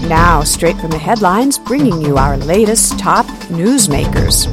Now, straight from the headlines, bringing you our latest top newsmakers.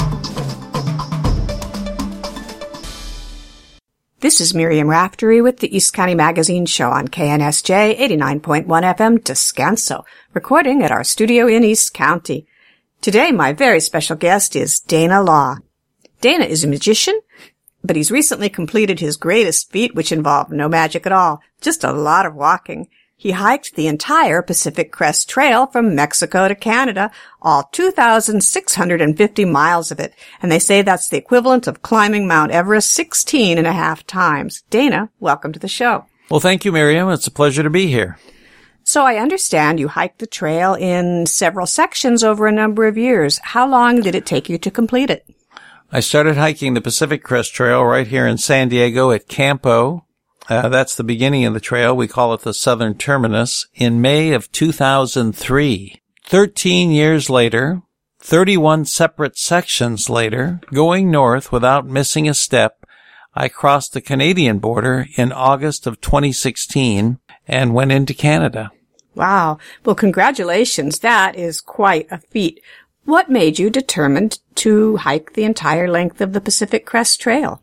This is Miriam Raftery with the East County Magazine Show on KNSJ 89.1 FM Descanso, recording at our studio in East County. Today, my very special guest is Dana Law. Dana is a magician, but he's recently completed his greatest feat, which involved no magic at all, just a lot of walking. He hiked the entire Pacific Crest Trail from Mexico to Canada, all 2,650 miles of it, and they say that's the equivalent of climbing Mount Everest 16 and a half times. Dana, welcome to the show. Well, thank you, Miriam. It's a pleasure to be here. So I understand you hiked the trail in several sections over a number of years. How long did it take you to complete it? I started hiking the Pacific Crest Trail right here in San Diego at Campo. That's the beginning of the trail. We call it the Southern Terminus in May of 2003. 13 years later, 31 separate sections later, going north without missing a step, I crossed the Canadian border in August of 2016 and went into Canada. Wow. Well, congratulations. That is quite a feat. What made you determined to hike the entire length of the Pacific Crest Trail?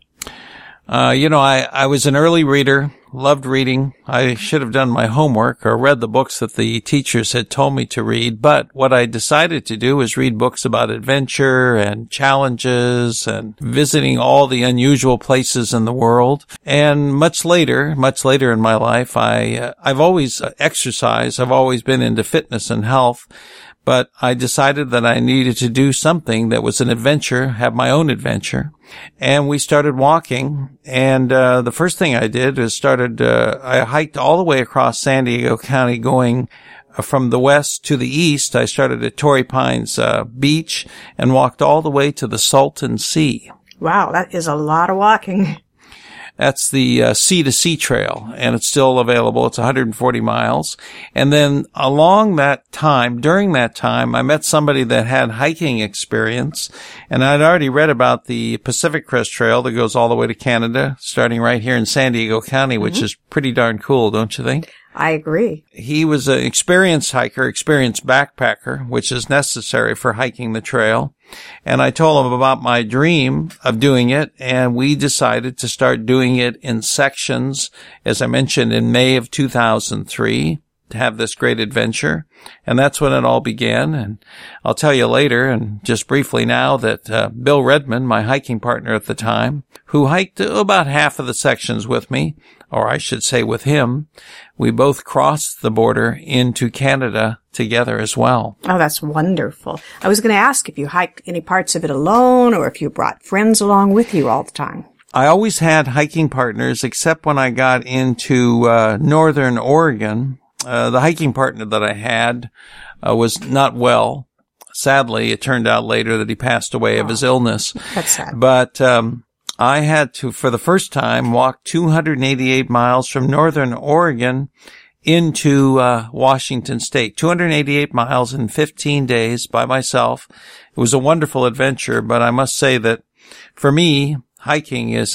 I was an early reader, loved reading. I should have done my homework or read the books that the teachers had told me to read. But what I decided to do was read books about adventure and challenges and visiting all the unusual places in the world. And much later in my life, I've always exercised. I've always been into fitness and health. But I decided that I needed to do something that was an adventure, have my own adventure. And we started walking. And the first thing I did is I hiked all the way across San Diego County going from the west to the east. I started at Torrey Pines Beach and walked all the way to the Salton Sea. Wow, that is a lot of walking. That's the Sea-to-Sea Trail, and it's still available. It's 140 miles. And then during that time, I met somebody that had hiking experience, and I'd already read about the Pacific Crest Trail that goes all the way to Canada, starting right here in San Diego County, which is pretty darn cool, don't you think? I agree. He was an experienced hiker, experienced backpacker, which is necessary for hiking the trail. And I told him about my dream of doing it, and we decided to start doing it in sections, as I mentioned, in May of 2003, to have this great adventure. And that's when it all began. And I'll tell you later, and just briefly now, that Bill Redmond, my hiking partner at the time, who hiked about half of the sections with me, or I should say with him, we both crossed the border into Canada together as well. Oh, that's wonderful. I was going to ask if you hiked any parts of it alone or if you brought friends along with you all the time. I always had hiking partners, except when I got into northern Oregon. The hiking partner that I had was not well. Sadly, it turned out later that he passed away of his illness. That's sad. But I had to, for the first time, walk 288 miles from northern Oregon into Washington State. 288 miles in 15 days by myself. It was a wonderful adventure, but I must say that for me, hiking is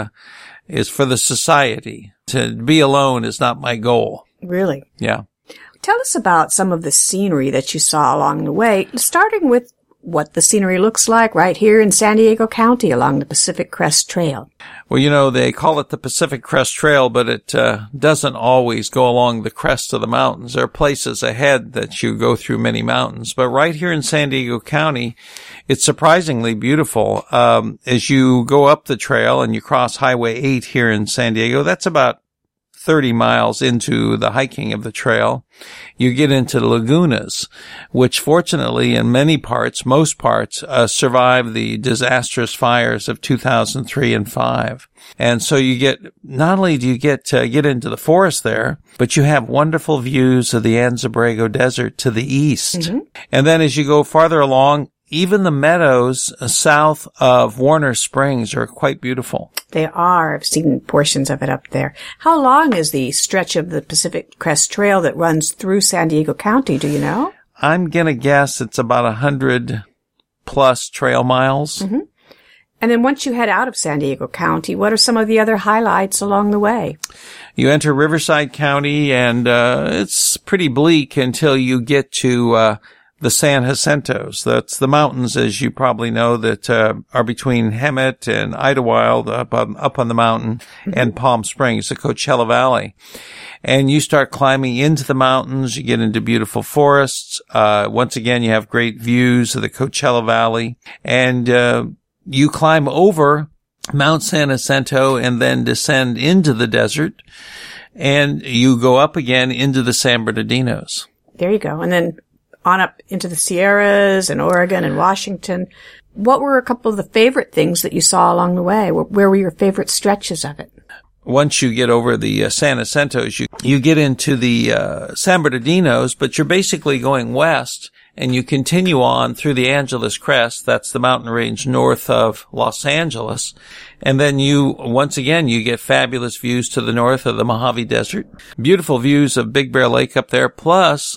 for the society. To be alone is not my goal. Really? Yeah. Tell us about some of the scenery that you saw along the way, starting with what the scenery looks like right here in San Diego County along the Pacific Crest Trail. Well, they call it the Pacific Crest Trail, but it doesn't always go along the crest of the mountains. There are places ahead that you go through many mountains. But right here in San Diego County, it's surprisingly beautiful. As you go up the trail and you cross Highway 8 here in San Diego, that's about 30 miles into the hiking of the trail, you get into the lagunas, which fortunately in most parts, survived the disastrous fires of 2003 and 5. And so not only do you get into the forest there, but you have wonderful views of the Anza-Borrego Desert to the east. Mm-hmm. And then as you go farther along, even the meadows south of Warner Springs are quite beautiful. They are. I've seen portions of it up there. How long is the stretch of the Pacific Crest Trail that runs through San Diego County? Do you know? I'm going to guess it's about 100 plus trail miles. Mm-hmm. And then once you head out of San Diego County, what are some of the other highlights along the way? You enter Riverside County, and it's pretty bleak until you get to the San Jacintos. That's the mountains, as you probably know, that are between Hemet and Idlewild up on the mountain, and Palm Springs, the Coachella Valley. And you start climbing into the mountains. You get into beautiful forests. Once again, you have great views of the Coachella Valley. And you climb over Mount San Jacinto and then descend into the desert. And you go up again into the San Bernardinos. There you go. And then on up into the Sierras and Oregon and Washington. What were a couple of the favorite things that you saw along the way? Where were your favorite stretches of it? Once you get over the San Jacintos, you get into the San Bernardinos, but you're basically going west, and you continue on through the Angeles Crest. That's the mountain range north of Los Angeles. And then once again, you get fabulous views to the north of the Mojave Desert. Beautiful views of Big Bear Lake up there. Plus,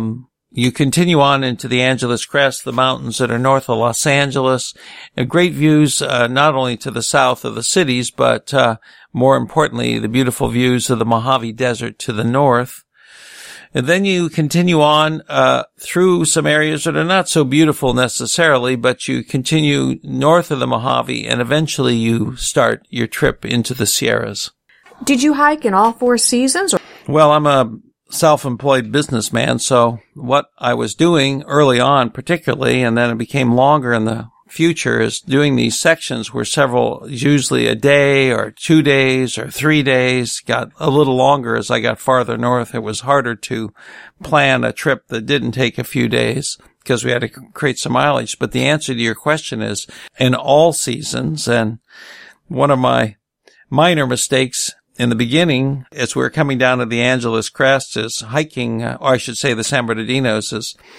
you continue on into the Angeles Crest, the mountains that are north of Los Angeles. And great views, not only to the south of the cities, but more importantly, the beautiful views of the Mojave Desert to the north. And then you continue on through some areas that are not so beautiful necessarily, but you continue north of the Mojave, and eventually you start your trip into the Sierras. Did you hike in all 4 seasons? Well, I'm a self-employed businessman, so what I was doing early on particularly, and then it became longer in the future, is doing these sections were usually a day or 2 days or 3 days. Got a little longer as I got farther north. It was harder to plan a trip that didn't take a few days because we had to create some mileage. But the answer to your question is in all seasons. And one of my minor mistakes in the beginning, as we were coming down to the Angeles Crest, is hiking, or I should say the San Bernardinos,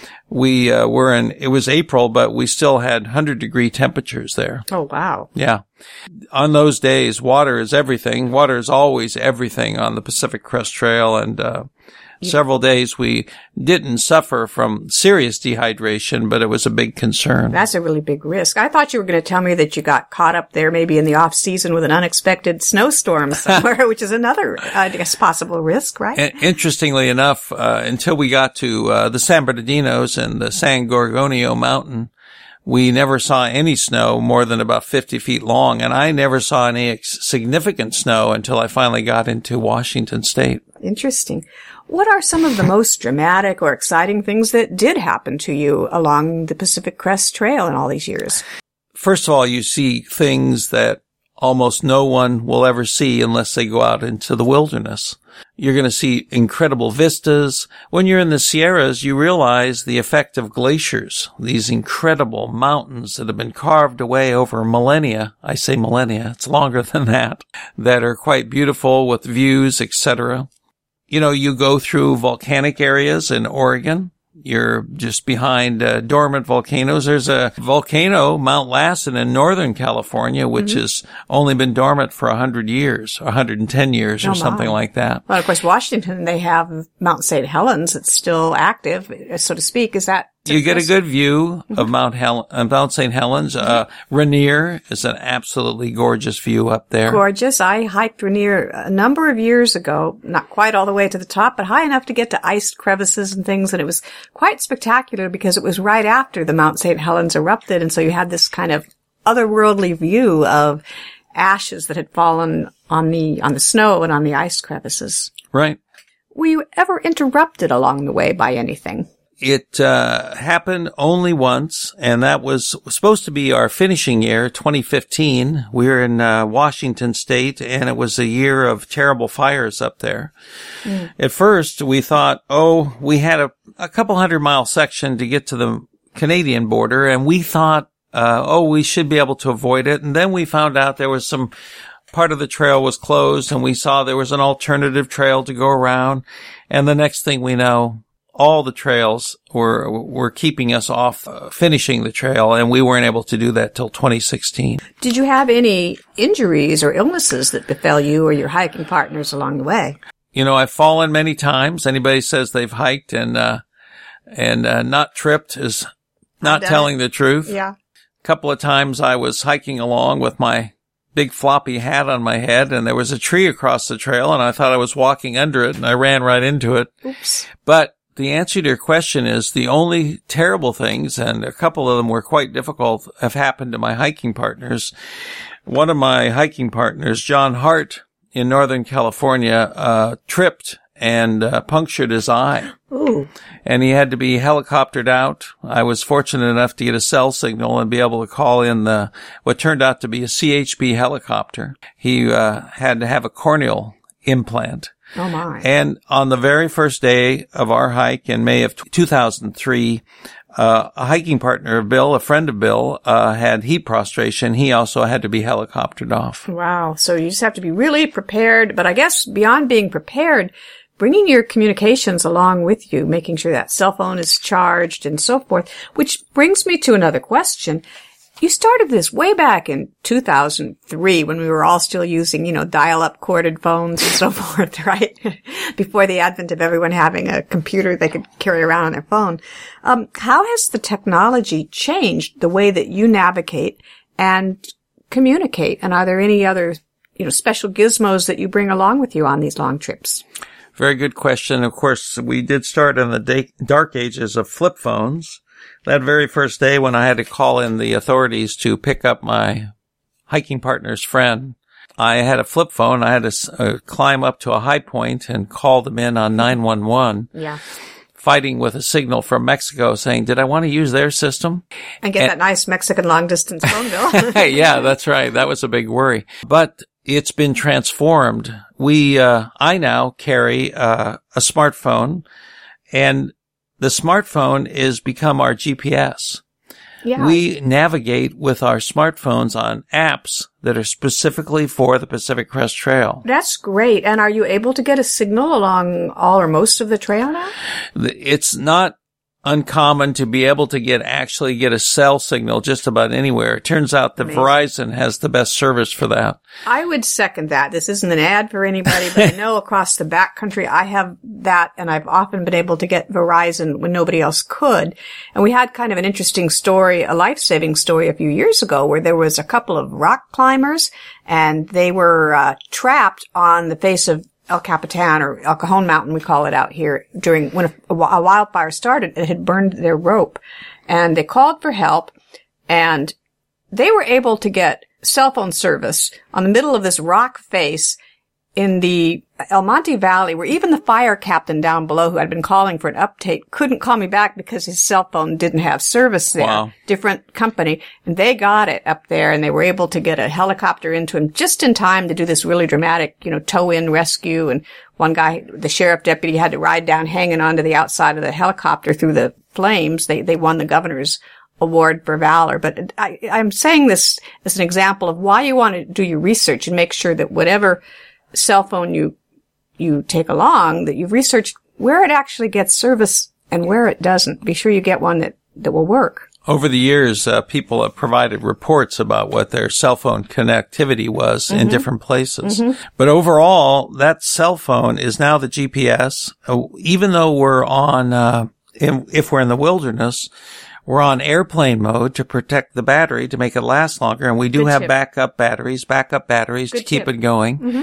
it was April, but we still had 100-degree temperatures there. Oh, wow. Yeah. On those days, water is everything. Water is always everything on the Pacific Crest Trail, and several days we didn't suffer from serious dehydration, but it was a big concern. That's a really big risk. I thought you were going to tell me that you got caught up there maybe in the off season with an unexpected snowstorm somewhere, which is another, I guess, possible risk, right? Interestingly enough, until we got to the San Bernardinos and the San Gorgonio Mountain, we never saw any snow more than about 50 feet long, and I never saw any significant snow until I finally got into Washington State. Interesting. What are some of the most dramatic or exciting things that did happen to you along the Pacific Crest Trail in all these years? First of all, you see things that almost no one will ever see unless they go out into the wilderness. You're going to see incredible vistas. When you're in the Sierras, you realize the effect of glaciers, these incredible mountains that have been carved away over millennia. I say millennia, it's longer than that are quite beautiful with views, etc. You know, you go through volcanic areas in Oregon. You're just behind dormant volcanoes. There's a volcano, Mount Lassen, in Northern California, which has only been dormant for 100 years, 110 years or something like that. Well, of course, Washington, they have Mount St. Helens. It's still active, so to speak. Is that... You get a good view of Mount St. Helens. Rainier is an absolutely gorgeous view up there. Gorgeous. I hiked Rainier a number of years ago, not quite all the way to the top, but high enough to get to iced crevices and things. And it was quite spectacular because it was right after the Mount St. Helens erupted. And so you had this kind of otherworldly view of ashes that had fallen on the snow and on the ice crevices. Right. Were you ever interrupted along the way by anything? It happened only once, and that was supposed to be our finishing year, 2015. We were in Washington State, and it was a year of terrible fires up there. At first, we thought, we had a couple 100-mile section to get to the Canadian border, and we thought, we should be able to avoid it. And then we found out there was some part of the trail was closed, and we saw there was an alternative trail to go around. And the next thing we know, all the trails were keeping us off finishing the trail, and we weren't able to do that till 2016. Did you have any injuries or illnesses that befell you or your hiking partners along the way? You know, I've fallen many times. Anybody says they've hiked and not tripped is not telling the truth. Yeah. A couple of times I was hiking along with my big floppy hat on my head, and there was a tree across the trail, and I thought I was walking under it, and I ran right into it. Oops. But the answer to your question is the only terrible things, and a couple of them were quite difficult, have happened to my hiking partners. One of my hiking partners, John Hart, in Northern California, tripped and punctured his eye. Ooh. And he had to be helicoptered out. I was fortunate enough to get a cell signal and be able to call in what turned out to be a CHB helicopter. He had to have a corneal implant. Oh my. And on the very first day of our hike in May of 2003, a hiking partner of Bill, a friend of Bill, had heat prostration. He also had to be helicoptered off. Wow. So you just have to be really prepared. But I guess beyond being prepared, bringing your communications along with you, making sure that cell phone is charged and so forth, which brings me to another question. You started this way back in 2003 when we were all still using, dial-up corded phones and so forth, right? Before the advent of everyone having a computer they could carry around on their phone. How has the technology changed the way that you navigate and communicate? And are there any other, special gizmos that you bring along with you on these long trips? Very good question. Of course, we did start in the dark ages of flip phones. That very first day when I had to call in the authorities to pick up my hiking partner's friend, I had a flip phone. I had to climb up to a high point and call them in on 911. Yeah. Fighting with a signal from Mexico saying, did I want to use their system? And get that nice Mexican long-distance phone bill. Yeah, that's right. That was a big worry. But it's been transformed. I now carry a smartphone, and the smartphone is become our GPS. Yeah. We navigate with our smartphones on apps that are specifically for the Pacific Crest Trail. That's great. And are you able to get a signal along all or most of the trail now? It's not uncommon to be able to get a cell signal just about anywhere. It turns out that Verizon has the best service for that. I would second that. This isn't an ad for anybody, but I know across the backcountry I have that, and I've often been able to get Verizon when nobody else could. And we had kind of an interesting story, a life-saving story a few years ago where there was a couple of rock climbers and they were trapped on the face of El Capitan, or El Cajon Mountain, we call it out here, during when a wildfire started. It had burned their rope, and they called for help, and they were able to get cell phone service on the middle of this rock face in the El Monte Valley, where even the fire captain down below, who had been calling for an update, couldn't call me back because his cell phone didn't have service there. Wow. Different company. And they got it up there, and they were able to get a helicopter into him just in time to do this really dramatic, tow-in rescue. And one guy, the sheriff deputy, had to ride down hanging onto the outside of the helicopter through the flames. They won the governor's award for valor. But I'm saying this as an example of why you want to do your research and make sure that whatever cell phone you take along, that you've researched where it actually gets service and where it doesn't. Be sure you get one that will work. Over the years, people have provided reports about what their cell phone connectivity was in different places. Mm-hmm. But overall, that cell phone is now the GPS. Even though we're on, if we're in the wilderness, we're on airplane mode to protect the battery to make it last longer. And we do have backup batteries to keep it going. Mm-hmm.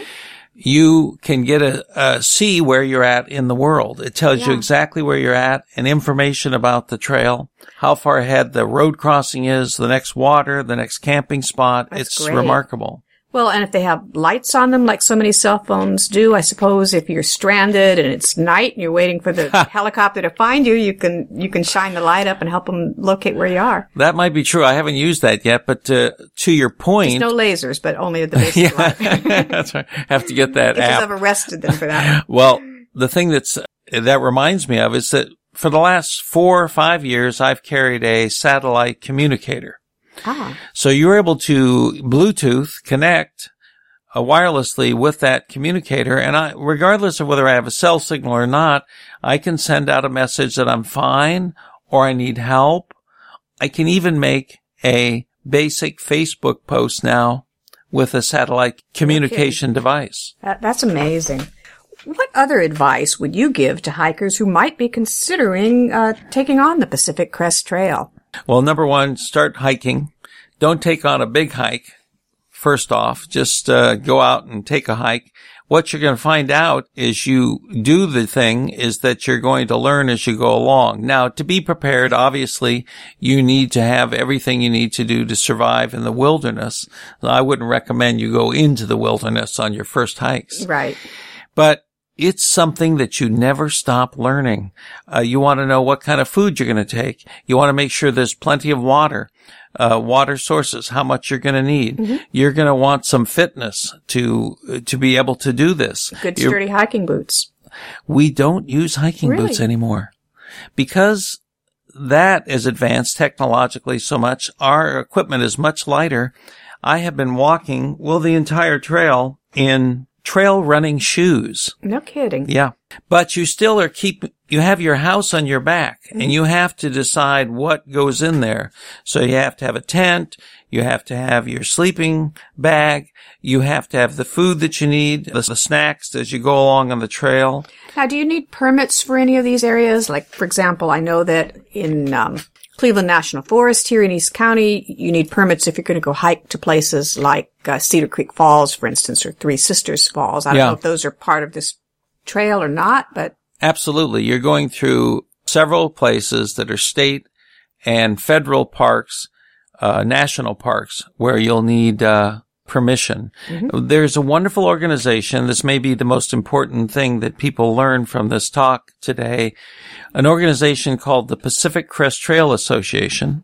You can get see where you're at in the world. It tells you exactly where you're at and information about the trail, how far ahead the road crossing is, the next water, the next camping spot. It's great. Remarkable. Well, and if they have lights on them like so many cell phones do, I suppose if you're stranded and it's night and you're waiting for the helicopter to find you, you can shine the light up and help them locate where you are. That might be true. I haven't used that yet, but to your point. There's no lasers, but only at the basic light. That's right. Have to get that app. I've arrested them for that. Well, the thing that reminds me of is that for the last 4 or 5 years, I've carried a satellite communicator. Ah. So you're able to Bluetooth connect wirelessly with that communicator, and regardless of whether I have a cell signal or not, I can send out a message that I'm fine or I need help. I can even make a basic Facebook post now with a satellite communication device. That's amazing. What other advice would you give to hikers who might be considering taking on the Pacific Crest Trail? Well, number one, start hiking. don't take on a big hike. First off, just go out and take a hike. What you're going to find out as you do the thing is that you're going to learn as you go along. Now, to be prepared, obviously, you need to have everything you need to do to survive in the wilderness. I wouldn't recommend you go into the wilderness on your first hikes. Right. But it's something that you never stop learning. You want to know what kind of food you're going to take. You want to make sure there's plenty of water. Water sources, how much you're going to need. Mm-hmm. You're going to want some fitness to be able to do this. Good sturdy hiking boots. We don't use hiking boots anymore because that is advanced technologically so much. Our equipment is much lighter. I have been walking, the entire trail in trail running shoes. No kidding. Yeah. But you still you have your house on your back and you have to decide what goes in there. So you have to have a tent. You have to have your sleeping bag. You have to have the food that you need, the snacks as you go along on the trail. Now, do you need permits for any of these areas? Like, for example, I know that in Cleveland National Forest here in East County, you need permits if you're going to go hike to places like Cedar Creek Falls, for instance, or Three Sisters Falls. I don't know if those are part of this trail or not, but... Absolutely. You're going through several places that are state and federal parks, national parks, where you'll need permission. Mm-hmm. There's a wonderful organization. This may be the most important thing that people learn from this talk today. An organization called the Pacific Crest Trail Association,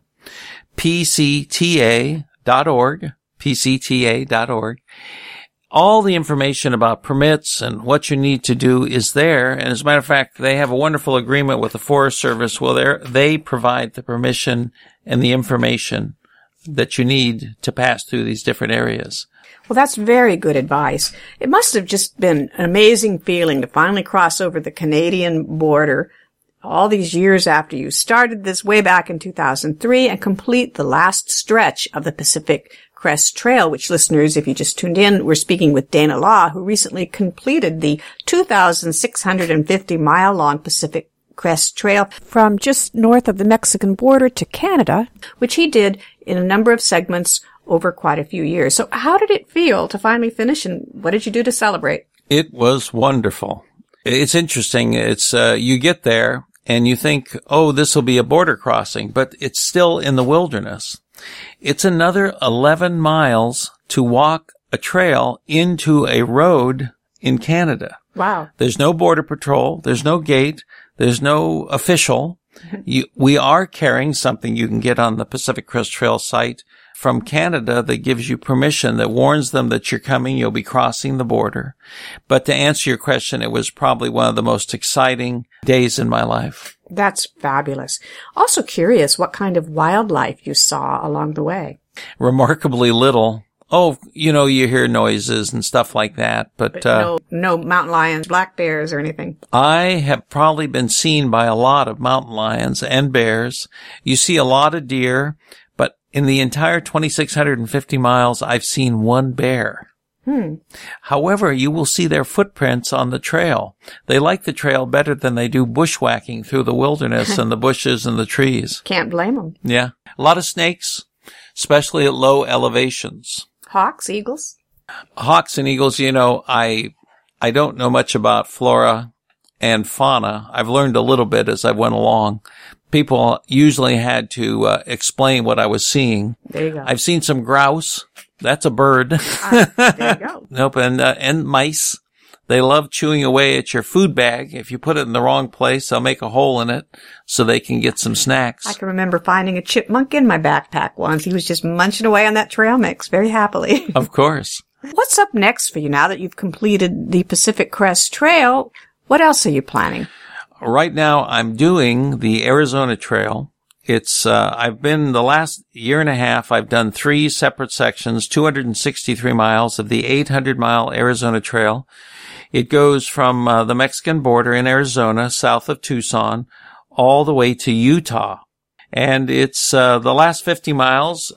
PCTA.org, PCTA.org. All the information about permits and what you need to do is there. And as a matter of fact, they have a wonderful agreement with the Forest Service where they provide the permission and the information that you need to pass through these different areas. Well, that's very good advice. It must have just been an amazing feeling to finally cross over the Canadian border all these years after you started this way back in 2003 and complete the last stretch of the Pacific Crest Trail, which, listeners, if you just tuned in, we're speaking with Dana Law, who recently completed the 2,650-mile-long Pacific Crest Trail from just north of the Mexican border to Canada, which he did in a number of segments over quite a few years. So how did it feel to finally finish, and what did you do to celebrate? It was wonderful. It's interesting. It's you get there and you think, oh, this will be a border crossing, but it's still in the wilderness. It's another 11 miles to walk a trail into a road in Canada. Wow. There's no border patrol. There's no gate. There's no official. We are carrying something you can get on the Pacific Crest Trail site from Canada that gives you permission, that warns them that you're coming, you'll be crossing the border. But to answer your question, it was probably one of the most exciting days in my life. That's fabulous. Also curious what kind of wildlife you saw along the way. Remarkably little. Oh, you hear noises and stuff like that, but no mountain lions, black bears or anything. I have probably been seen by a lot of mountain lions and bears. You see a lot of deer, but in the entire 2,650 miles, I've seen one bear. However, you will see their footprints on the trail. They like the trail better than they do bushwhacking through the wilderness and the bushes and the trees. Can't blame them. Yeah. A lot of snakes, especially at low elevations. Hawks, eagles? Hawks and eagles, I don't know much about flora and fauna. I've learned a little bit as I went along. People usually had to explain what I was seeing. There you go. I've seen some grouse. That's a bird. There you go. Nope, and mice. They love chewing away at your food bag. If you put it in the wrong place, they'll make a hole in it so they can get some snacks. I can remember finding a chipmunk in my backpack once. He was just munching away on that trail mix very happily. Of course. What's up next for you now that you've completed the Pacific Crest Trail? What else are you planning? Right now, I'm doing the Arizona Trail. I've been the last year and a half, I've done 3 separate sections, 263 miles of the 800-mile Arizona Trail. It goes from the Mexican border in Arizona, south of Tucson, all the way to Utah. And it's the last 50 miles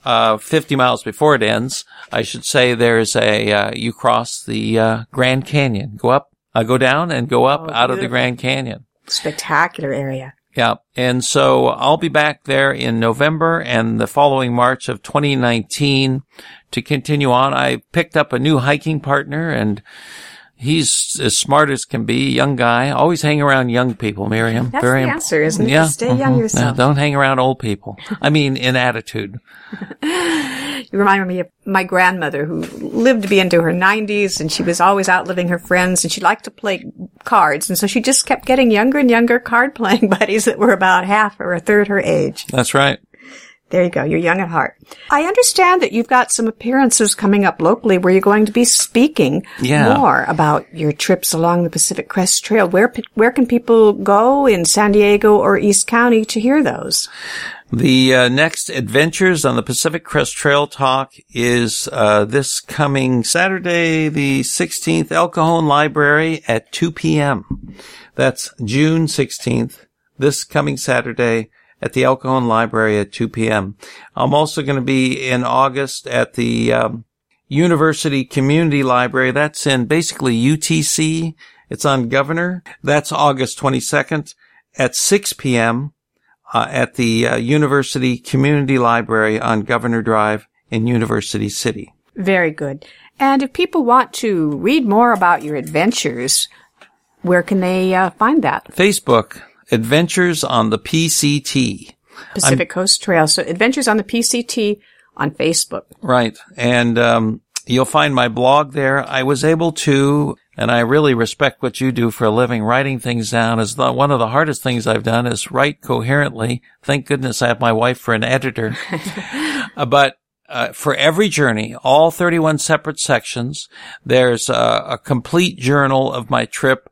before it ends, I should say, there's you cross the Grand Canyon. Go down and go up out of the Grand Canyon. Spectacular area. Yeah. And so I'll be back there in November and the following March of 2019 to continue on. I picked up a new hiking partner, and he's as smart as can be, young guy. Always hang around young people, Miriam. That's the answer, isn't it? Yeah. Stay young yourself. No, don't hang around old people. I mean, in attitude. You remind me of my grandmother, who lived to be into her 90s, and she was always outliving her friends, and she liked to play cards. And so she just kept getting younger and younger card-playing buddies that were about half or a third her age. That's right. There you go. You're young at heart. I understand that you've got some appearances coming up locally where you're going to be speaking more about your trips along the Pacific Crest Trail. Where can people go in San Diego or East County to hear those? The next Adventures on the Pacific Crest Trail talk is this coming Saturday, the 16th, El Cajon Library at 2 p.m. That's June 16th, this coming Saturday at the El Cajon Library at 2 p.m. I'm also going to be in August at the University Community Library. That's in basically UTC. It's on Governor. That's August 22nd at 6 p.m. At the University Community Library on Governor Drive in University City. Very good. And if people want to read more about your adventures, where can they find that? Facebook, Adventures on the PCT. Pacific Coast Trail. So Adventures on the PCT on Facebook. Right. And you'll find my blog there. I was able to, and I really respect what you do for a living, writing things down is one of the hardest things I've done is write coherently. Thank goodness I have my wife for an editor. But for every journey, all 31 separate sections, there's a complete journal of my trip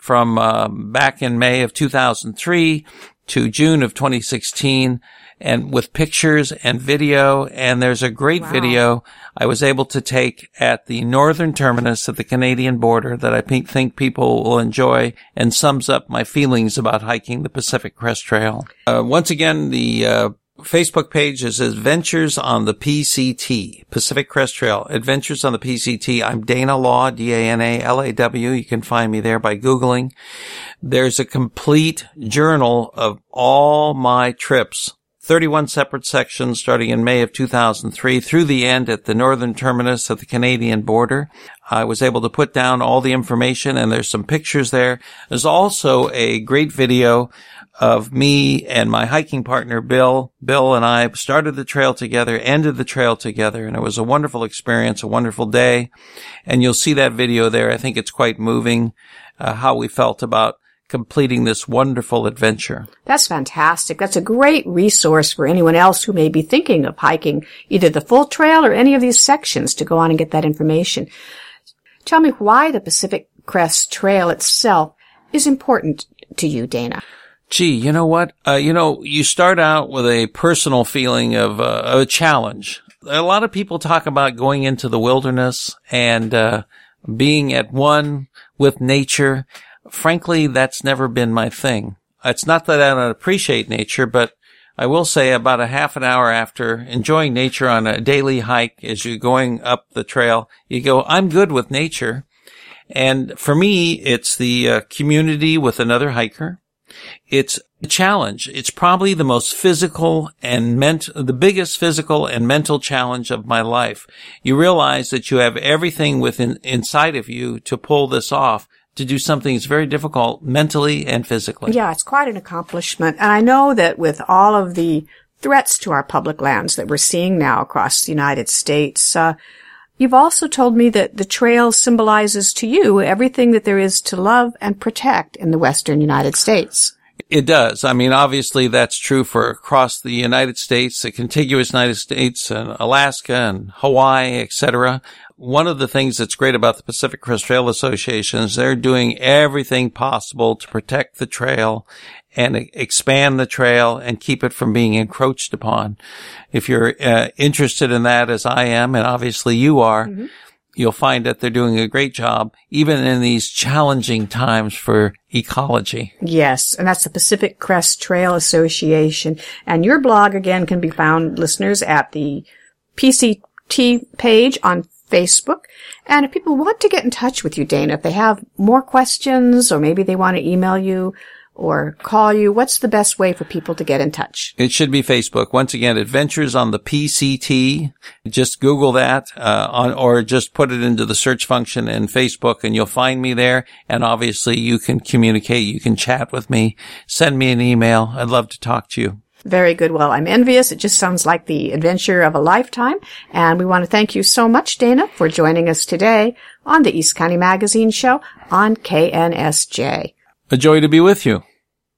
from back in May of 2003 to June of 2016, and with pictures and video. And there's a great video I was able to take at the northern terminus of the Canadian border that I think people will enjoy and sums up my feelings about hiking the Pacific Crest Trail. Once again, the Facebook page is Adventures on the PCT, Pacific Crest Trail, Adventures on the PCT. I'm Dana Law, D-A-N-A-L-A-W. You can find me there by Googling. There's a complete journal of all my trips, 31 separate sections starting in May of 2003 through the end at the northern terminus of the Canadian border. I was able to put down all the information, and there's some pictures there. There's also a great video of me and my hiking partner, Bill. Bill and I started the trail together, ended the trail together, and it was a wonderful experience, a wonderful day. And you'll see that video there. I think it's quite moving, how we felt about completing this wonderful adventure. That's fantastic. That's a great resource for anyone else who may be thinking of hiking either the full trail or any of these sections to go on and get that information. Tell me why the Pacific Crest Trail itself is important to you, Dana. Gee, you know what? You start out with a personal feeling of a challenge. A lot of people talk about going into the wilderness and being at one with nature. Frankly, that's never been my thing. It's not that I don't appreciate nature, but I will say about a half an hour after enjoying nature on a daily hike as you're going up the trail, you go, I'm good with nature. And for me, it's the community with another hiker. It's a challenge. It's probably the most physical and the biggest physical and mental challenge of my life. You realize that you have everything inside of you to pull this off, to do something that's very difficult mentally and physically. Yeah, it's quite an accomplishment. And I know that with all of the threats to our public lands that we're seeing now across the United States, you've also told me that the trail symbolizes to you everything that there is to love and protect in the western United States. It does. I mean, obviously that's true for across the United States, the contiguous United States and Alaska and Hawaii, etc. One of the things that's great about the Pacific Crest Trail Association is they're doing everything possible to protect the trail and expand the trail and keep it from being encroached upon. If you're interested in that, as I am, and obviously you are, you'll find that they're doing a great job, even in these challenging times for ecology. Yes, and that's the Pacific Crest Trail Association. And your blog, again, can be found, listeners, at the PCT page on Facebook. And if people want to get in touch with you, Dana, if they have more questions or maybe they want to email you or call you? What's the best way for people to get in touch? It should be Facebook. Once again, Adventures on the PCT. Just Google that, or just put it into the search function in Facebook and you'll find me there. And obviously you can communicate. You can chat with me. Send me an email. I'd love to talk to you. Very good. Well, I'm envious. It just sounds like the adventure of a lifetime. And we want to thank you so much, Dana, for joining us today on the East County Magazine Show on KNSJ. A joy to be with you.